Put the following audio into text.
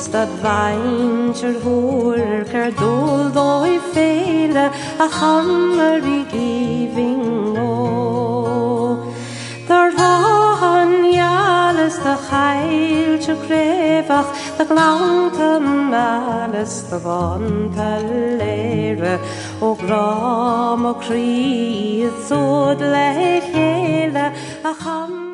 stad vainter hwyr cer dôl ddoi ffeile a chammer I gifing o. Dar rohan ialus da chael te crefach da glanta malus da vanta lere o gram o crydd sod le chéile a cham